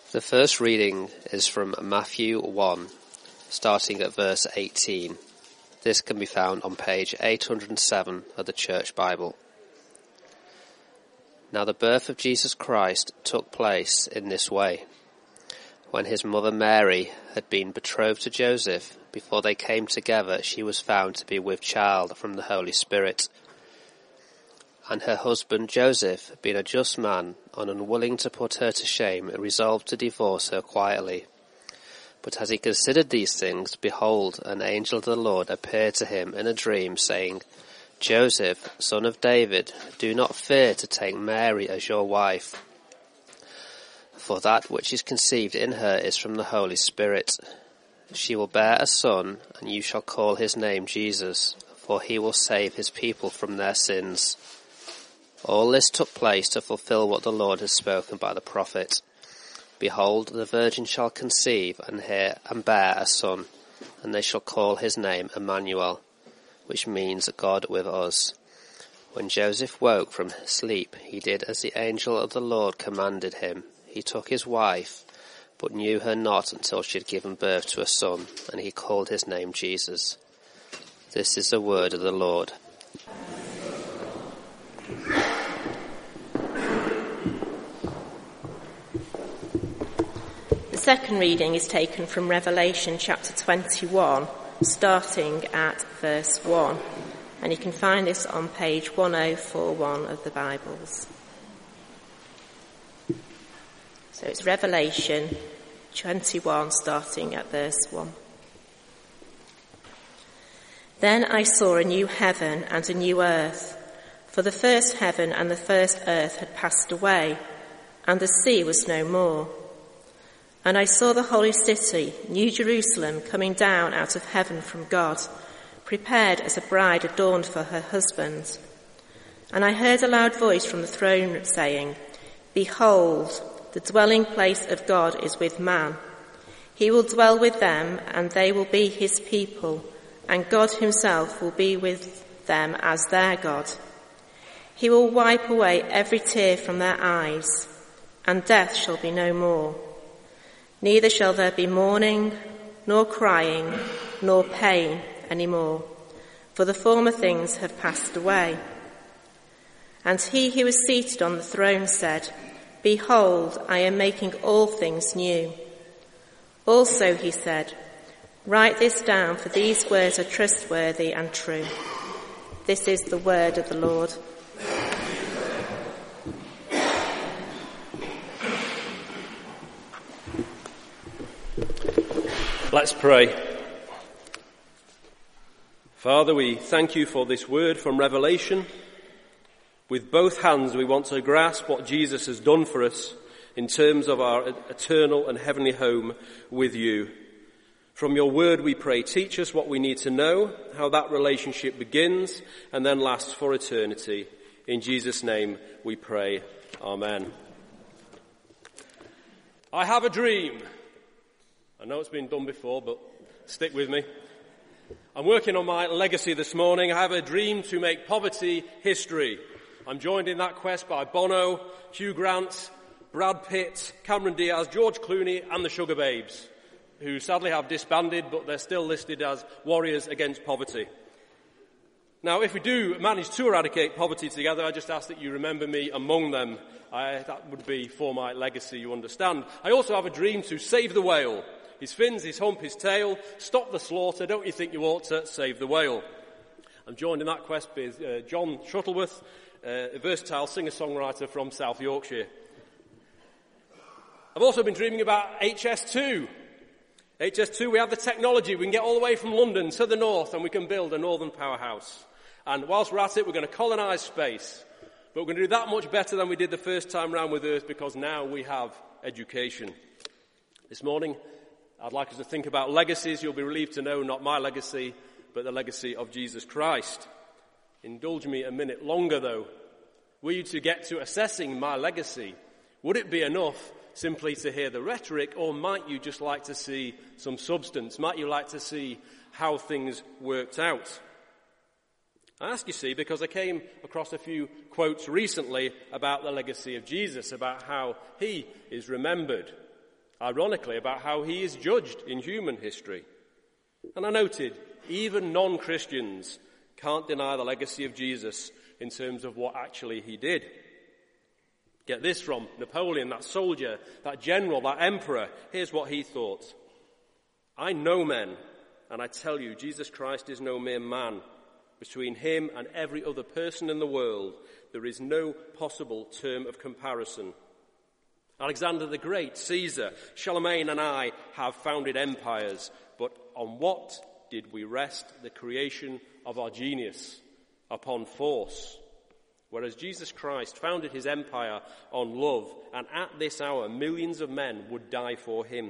The first reading is from Matthew 1, starting at verse 18. This can be found on page 807 of the Church Bible. Now the birth of Jesus Christ took place in this way. When his mother Mary had been betrothed to Joseph, before they came together, she was found to be with child from the Holy Spirit. And her husband Joseph, being a just man and unwilling to put her to shame, resolved to divorce her quietly. But as he considered these things, behold, an angel of the Lord appeared to him in a dream, saying, Joseph, son of David, do not fear to take Mary as your wife, for that which is conceived in her is from the Holy Spirit. She will bear a son, and you shall call his name Jesus, for he will save his people from their sins. All this took place to fulfill what the Lord has spoken by the prophet. Behold, the virgin shall conceive and bear a son, and they shall call his name Emmanuel, which means God with us. When Joseph woke from sleep, he did as the angel of the Lord commanded him. He took his wife, but knew her not until she had given birth to a son, and he called his name Jesus. This is the word of the Lord. The second reading is taken from Revelation chapter 21, starting at verse 1. And you can find this on page 1041 of the Bibles. So it's Revelation 21, starting at verse 1. Then I saw a new heaven and a new earth, for the first heaven and the first earth had passed away, and the sea was no more. And I saw the holy city, New Jerusalem, coming down out of heaven from God, prepared as a bride adorned for her husband. And I heard a loud voice from the throne saying, Behold, the dwelling place of God is with man. He will dwell with them, and they will be his people, and God himself will be with them as their God. He will wipe away every tear from their eyes, and death shall be no more. Neither shall there be mourning, nor crying, nor pain any more, for the former things have passed away. And he who was seated on the throne said, Behold, I am making all things new. Also he said, Write this down, for these words are trustworthy and true. This is the word of the Lord. Let's pray. Father, we thank you for this word from Revelation. With both hands we want to grasp what Jesus has done for us in terms of our eternal and heavenly home with you. From your word we pray, teach us what we need to know, how that relationship begins and then lasts for eternity. In Jesus' name we pray. Amen. I have a dream. I know it's been done before, but stick with me. I'm working on my legacy this morning. I have a dream to make poverty history. I'm joined in that quest by Bono, Hugh Grant, Brad Pitt, Cameron Diaz, George Clooney and the Sugar Babes, who sadly have disbanded, but they're still listed as warriors against poverty. Now, if we do manage to eradicate poverty together, I just ask that you remember me among them. That would be for my legacy, you understand. I also have a dream to save the whale. His fins, his hump, his tail, stop the slaughter, don't you think you ought to save the whale? I'm joined in that quest by John Shuttleworth, a versatile singer-songwriter from South Yorkshire. I've also been dreaming about HS2. HS2, we have the technology, we can get all the way from London to the north and we can build a northern powerhouse. And whilst we're at it, we're going to colonise space. But we're going to do that much better than we did the first time round with Earth because now we have education. This morning, I'd like us to think about legacies. You'll be relieved to know not my legacy, but the legacy of Jesus Christ. Indulge me a minute longer, though. Were you to get to assessing my legacy, would it be enough simply to hear the rhetoric, or might you just like to see some substance? Might you like to see how things worked out? I ask, you see, because I came across a few quotes recently about the legacy of Jesus, about how he is remembered. ironically, about how he is judged in human history. And I noted, even non-Christians can't deny the legacy of Jesus in terms of what actually he did. Get this from Napoleon, that soldier, that general, that emperor. Here's what he thought. I know men, and I tell you, Jesus Christ is no mere man. Between him and every other person in the world, there is no possible term of comparison. Alexander the Great, Caesar, Charlemagne and I have founded empires, but on what did we rest the creation of our genius? Upon force. Whereas Jesus Christ founded his empire on love, and at this hour millions of men would die for him.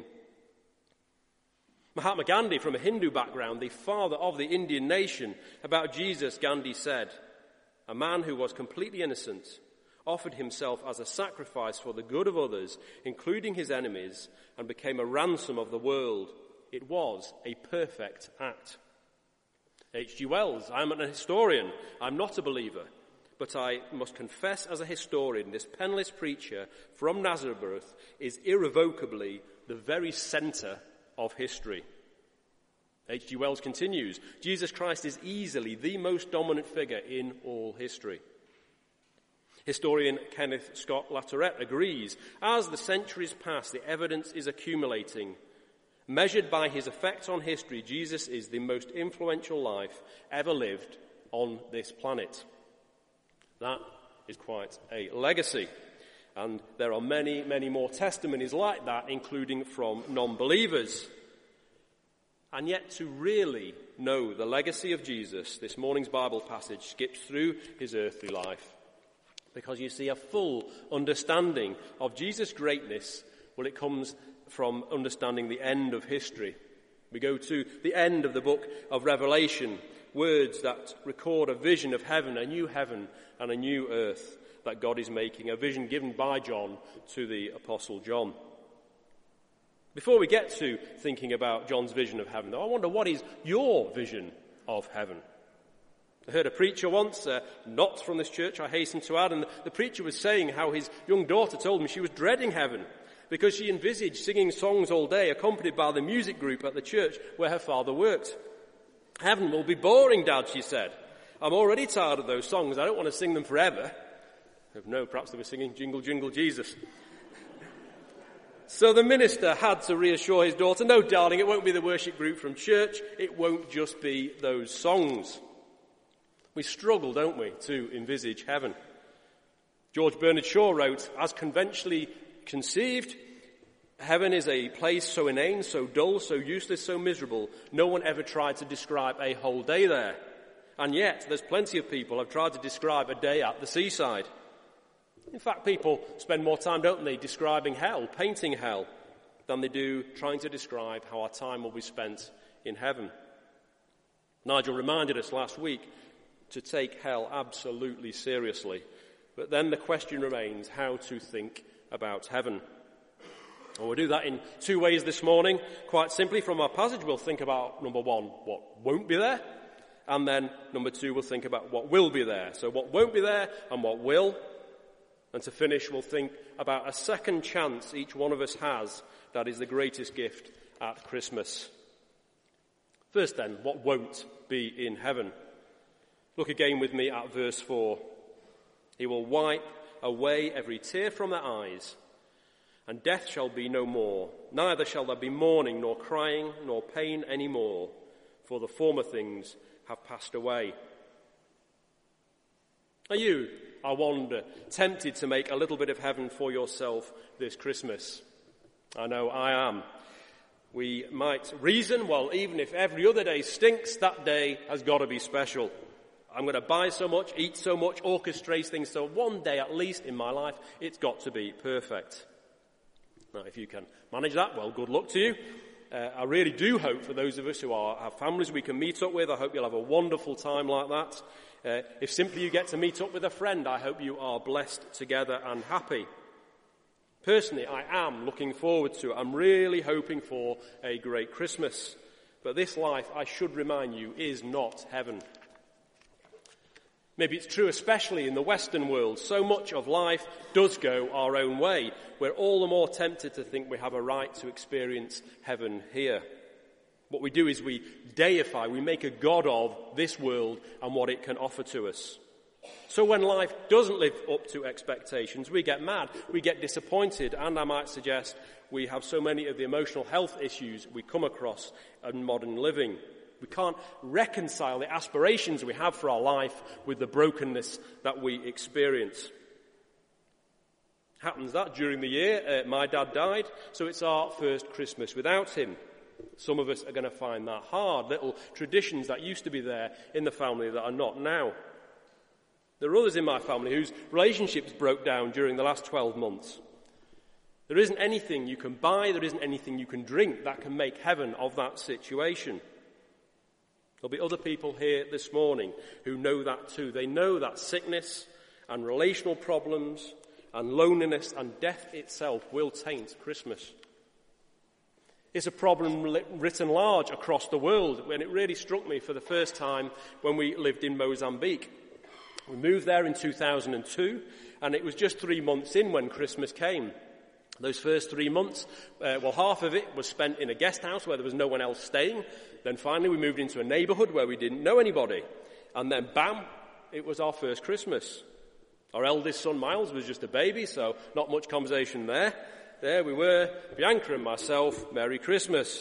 Mahatma Gandhi, from a Hindu background, the father of the Indian nation, about Jesus, Gandhi said, a man who was completely innocent offered himself as a sacrifice for the good of others, including his enemies, and became a ransom of the world. It was a perfect act. H.G. Wells, I'm an historian, I'm not a believer, but I must confess as a historian, this penniless preacher from Nazareth is irrevocably the very centre of history. H.G. Wells continues, Jesus Christ is easily the most dominant figure in all history. Historian Kenneth Scott Latourette agrees, as the centuries pass, the evidence is accumulating. Measured by his effect on history, Jesus is the most influential life ever lived on this planet. That is quite a legacy. And there are many, many more testimonies like that, including from non-believers. And yet to really know the legacy of Jesus, this morning's Bible passage skips through his earthly life. Because you see, a full understanding of Jesus' greatness, well, it comes from understanding the end of history. We go to the end of the book of Revelation, words that record a vision of heaven and a new earth that God is making, a vision given by John to the Apostle John. Before we get to thinking about John's vision of heaven, though, I wonder, what is your vision of heaven? I heard a preacher once, not from this church, I hasten to add, and the preacher was saying how his young daughter told him she was dreading heaven because she envisaged singing songs all day accompanied by the music group at the church where her father worked. Heaven will be boring, Dad, she said. I'm already tired of those songs. I don't want to sing them forever. No, perhaps they were singing Jingle, Jingle, Jesus. So the minister had to reassure his daughter, no, darling, it won't be the worship group from church. It won't just be those songs. We struggle, don't we, to envisage heaven. George Bernard Shaw wrote, as conventionally conceived, heaven is a place so inane, so dull, so useless, so miserable, no one ever tried to describe a whole day there. And yet, there's plenty of people who have tried to describe a day at the seaside. In fact, people spend more time, don't they, describing hell, painting hell, than they do trying to describe how our time will be spent in heaven. Nigel reminded us last week to take hell absolutely seriously. But then the question remains how to think about heaven. And we'll do that in two ways this morning. Quite simply, from our passage, we'll think about, number one, what won't be there. And then, number two, we'll think about what will be there. So what won't be there and what will. And to finish, we'll think about a second chance each one of us has that is the greatest gift at Christmas. First then, what won't be in heaven? Look again with me at verse 4. He will wipe away every tear from their eyes, and death shall be no more. Neither shall there be mourning, nor crying, nor pain any more, for the former things have passed away. Are you, I wonder, tempted to make a little bit of heaven for yourself this Christmas? I know I am. We might reason, well, even if every other day stinks, that day has got to be special. I'm going to buy so much, eat so much, orchestrate things, so one day at least in my life, it's got to be perfect. Now, if you can manage that, well, good luck to you. I really do hope for those of us who have families we can meet up with, I hope you'll have a wonderful time like that. If simply you get to meet up with a friend, I hope you are blessed together and happy. Personally, I am looking forward to it. I'm really hoping for a great Christmas. But this life, I should remind you, is not heaven. Maybe it's true especially in the Western world. So much of life does go our own way. We're all the more tempted to think we have a right to experience heaven here. What we do is we deify, we make a god of this world and what it can offer to us. So when life doesn't live up to expectations, we get mad, we get disappointed, and I might suggest we have so many of the emotional health issues we come across in modern living. We can't reconcile the aspirations we have for our life with the brokenness that we experience. Happens that during the year, my dad died, so it's our first Christmas without him. Some of us are going to find that hard, little traditions that used to be there in the family that are not now. There are others in my family whose relationships broke down during the last 12 months. There isn't anything you can buy, there isn't anything you can drink that can make heaven of that situation. There'll be other people here this morning who know that too. They know that sickness and relational problems and loneliness and death itself will taint Christmas. It's a problem written large across the world, and it really struck me for the first time when we lived in Mozambique. We moved there in 2002, and it was just 3 months in when Christmas came. Those first 3 months, half of it was spent in a guest house where there was no one else staying. Then finally we moved into a neighbourhood where we didn't know anybody. And then bam, it was our first Christmas. Our eldest son Miles was just a baby, so not much conversation there. There we were, Bianca and myself, Merry Christmas.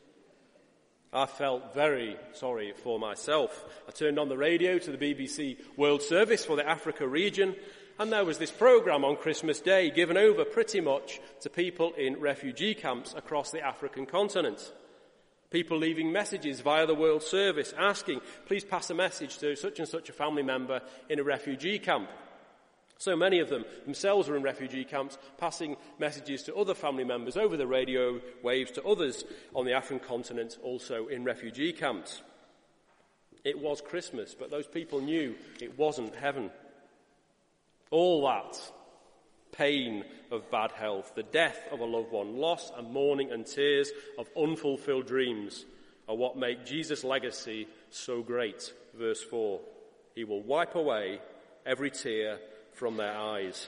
I felt very sorry for myself. I turned on the radio to the BBC World Service for the Africa region, and there was this programme on Christmas Day given over pretty much to people in refugee camps across the African continent. People leaving messages via the World Service asking, please pass a message to such and such a family member in a refugee camp. So many of them themselves were in refugee camps, passing messages to other family members over the radio waves to others on the African continent, also in refugee camps. It was Christmas, but those people knew it wasn't heaven. All that pain of bad health, the death of a loved one, loss and mourning and tears of unfulfilled dreams are what make Jesus' legacy so great. Verse 4, he will wipe away every tear from their eyes.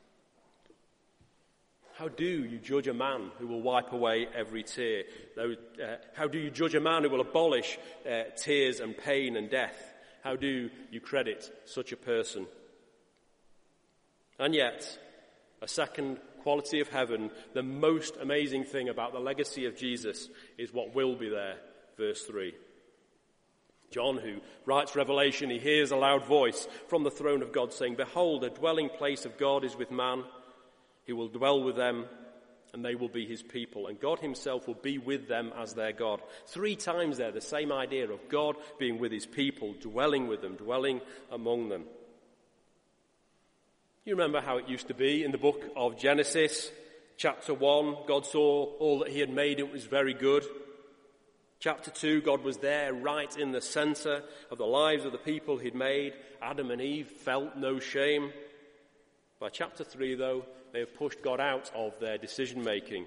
How do you judge a man who will wipe away every tear? How do you judge a man who will abolish tears and pain and death? How do you credit such a person? And yet, a second quality of heaven, the most amazing thing about the legacy of Jesus is what will be there. Verse 3. John, who writes Revelation, he hears a loud voice from the throne of God saying, behold, the dwelling place of God is with man. He will dwell with them, and they will be his people. And God himself will be with them as their God. 3 times there, the same idea of God being with his people, dwelling with them, dwelling among them. You remember how it used to be in the book of Genesis, chapter 1, God saw all that he had made, it was very good. Chapter 2, God was there right in the centre of the lives of the people he'd made. Adam and Eve felt no shame. By chapter 3, though, they have pushed God out of their decision-making.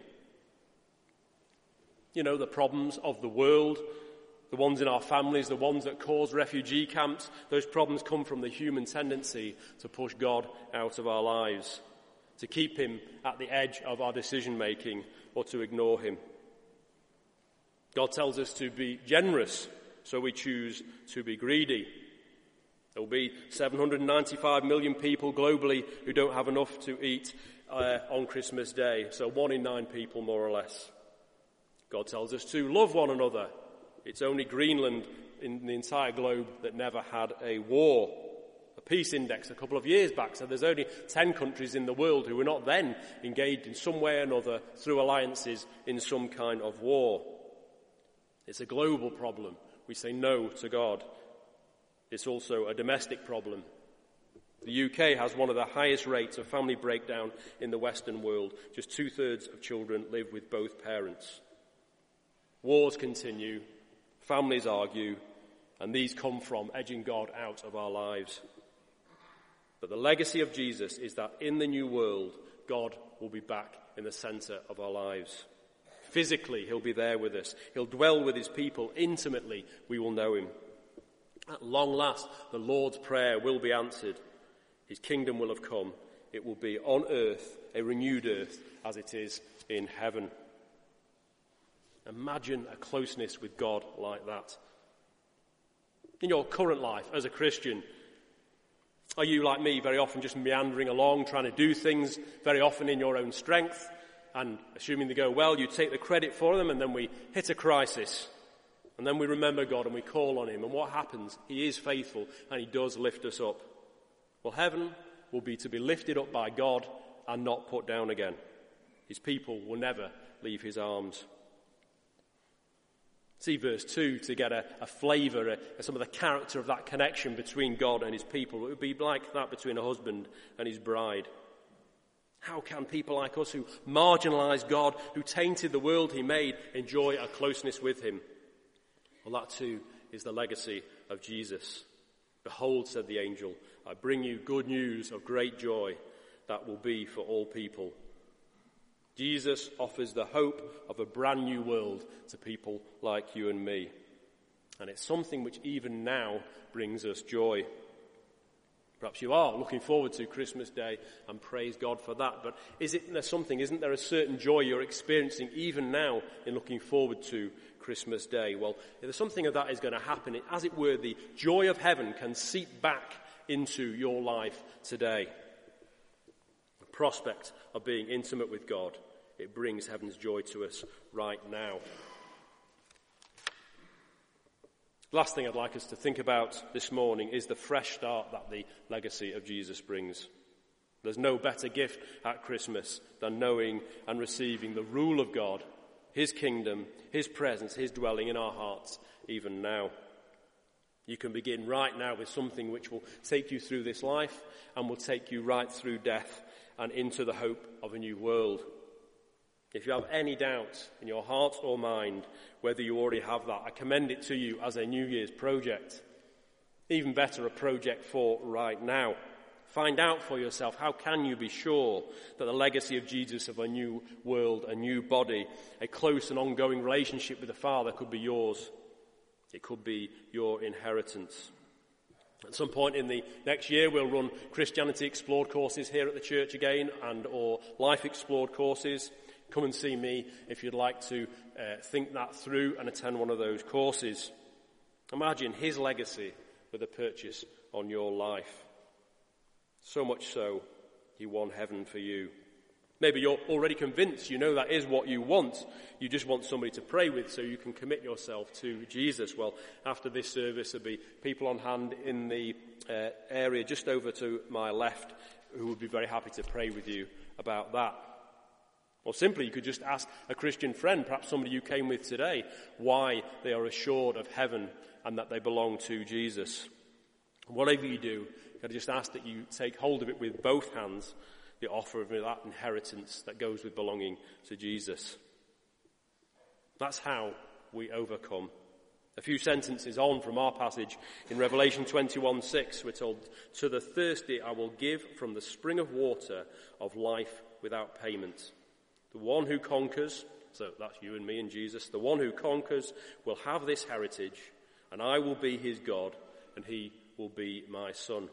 You know, the problems of the world, the ones in our families, the ones that cause refugee camps, those problems come from the human tendency to push God out of our lives, to keep him at the edge of our decision-making or to ignore him. God tells us to be generous, so we choose to be greedy. There will be 795 million people globally who don't have enough to eat on Christmas Day, so 1 in 9 people more or less. God tells us to love one another. It's only Greenland in the entire globe that never had a war. A peace index a couple of years back said there's only 10 countries in the world who were not then engaged in some way or another through alliances in some kind of war. It's a global problem. We say no to God. It's also a domestic problem. The UK has one of the highest rates of family breakdown in the Western world. Just 2/3 of children live with both parents. Wars continue, families argue, and these come from edging God out of our lives. But the legacy of Jesus is that in the new world, God will be back in the centre of our lives. Physically, he'll be there with us. He'll dwell with his people intimately. We will know him. At long last, the Lord's Prayer will be answered. His kingdom will have come. It will be on earth, a renewed earth, as it is in heaven. Imagine a closeness with God like that. In your current life as a Christian, are you, like me, very often just meandering along, trying to do things very often in your own strength, and assuming they go well, you take the credit for them, and then we hit a crisis, and then we remember God and we call on him, and what happens? He is faithful, and he does lift us up. Well, heaven will be to be lifted up by God and not put down again. His people will never leave his arms. See verse 2 to get a flavour, some of the character of that connection between God and his people. It would be like that between a husband and his bride. How can people like us who marginalised God, who tainted the world he made, enjoy a closeness with him? Well, that too is the legacy of Jesus. Behold, said the angel, I bring you good news of great joy that will be for all people. Jesus offers the hope of a brand new world to people like you and me. And it's something which even now brings us joy. Perhaps you are looking forward to Christmas Day, and praise God for that. But isn't there a certain joy you're experiencing even now in looking forward to Christmas Day? Well, if there's something of that is going to happen, as it were, the joy of heaven can seep back into your life today. The prospect of being intimate with God, it brings heaven's joy to us right now. The last thing I'd like us to think about this morning is the fresh start that the legacy of Jesus brings. There's no better gift at Christmas than knowing and receiving the rule of God, his kingdom, his presence, his dwelling in our hearts, even now. You can begin right now with something which will take you through this life and will take you right through death and into the hope of a new world. If you have any doubt in your heart or mind whether you already have that, I commend it to you as a New Year's project. Even better, a project for right now. Find out for yourself, how can you be sure that the legacy of Jesus, of a new world, a new body, a close and ongoing relationship with the Father could be yours? It could be your inheritance. At some point in the next year, we'll run Christianity Explored courses here at the church again, or Life Explored courses. Come and see me if you'd like to think that through and attend one of those courses. Imagine his legacy with a purchase on your life. So much so, he won heaven for you. Maybe you're already convinced, you know that is what you want. You just want somebody to pray with so you can commit yourself to Jesus. Well, after this service, there'll be people on hand in the area just over to my left who would be very happy to pray with you about that. Or simply, you could just ask a Christian friend, perhaps somebody you came with today, why they are assured of heaven and that they belong to Jesus. Whatever you do, I just ask that you take hold of it with both hands, the offer of that inheritance that goes with belonging to Jesus. That's how we overcome. A few sentences on from our passage in Revelation 21:6, we're told, to the thirsty I will give from the spring of water of life without payment. The one who conquers, so that's you and me and Jesus, the one who conquers will have this heritage, and I will be his God, and he will be my son.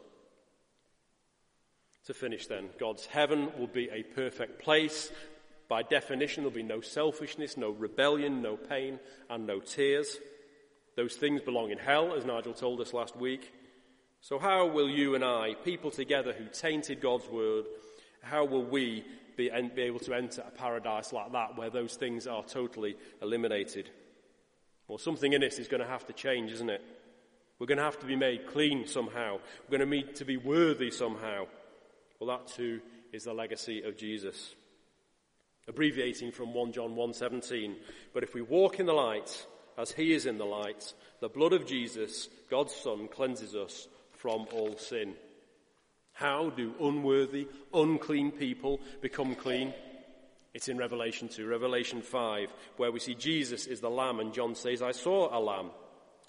To finish then, God's heaven will be a perfect place. By definition, there'll be no selfishness, no rebellion, no pain, and no tears. Those things belong in hell, as Nigel told us last week. So how will you and I, people together who tainted God's word, how will we be able to enter a paradise like that where those things are totally eliminated? Well, something in us is going to have to change, isn't it? We're going to have to be made clean somehow. We're going to need to be worthy somehow. Well, that too is the legacy of Jesus. Abbreviating from 1 John 1:17, but if we walk in the light as he is in the light, the blood of Jesus, God's Son, cleanses us from all sin. How do unworthy, unclean people become clean? It's in Revelation 2, Revelation 5, where we see Jesus is the Lamb, and John says, I saw a lamb,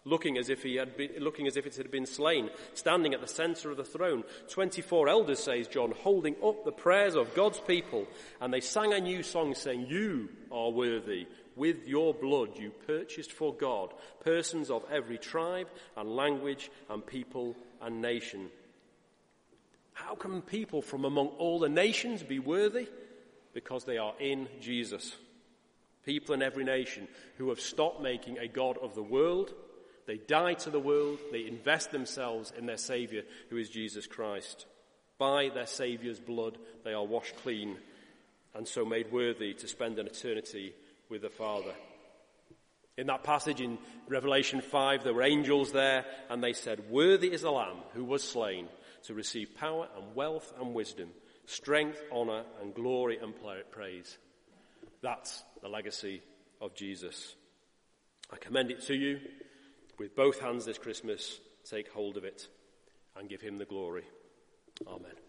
looking as if it had been slain, standing at the centre of the throne. 24 elders, says John, holding up the prayers of God's people, and they sang a new song saying, "You are worthy. With your blood you purchased for God persons of every tribe and language and people and nation." How can people from among all the nations be worthy? Because they are in Jesus. People in every nation who have stopped making a god of the world. They die to the world. They invest themselves in their Saviour, who is Jesus Christ. By their Saviour's blood, they are washed clean and so made worthy to spend an eternity with the Father. In that passage in Revelation 5, there were angels there, and they said, "Worthy is the Lamb who was slain to receive power and wealth and wisdom, strength, honour and glory and praise." That's the legacy of Jesus. I commend it to you with both hands this Christmas. Take hold of it and give him the glory. Amen.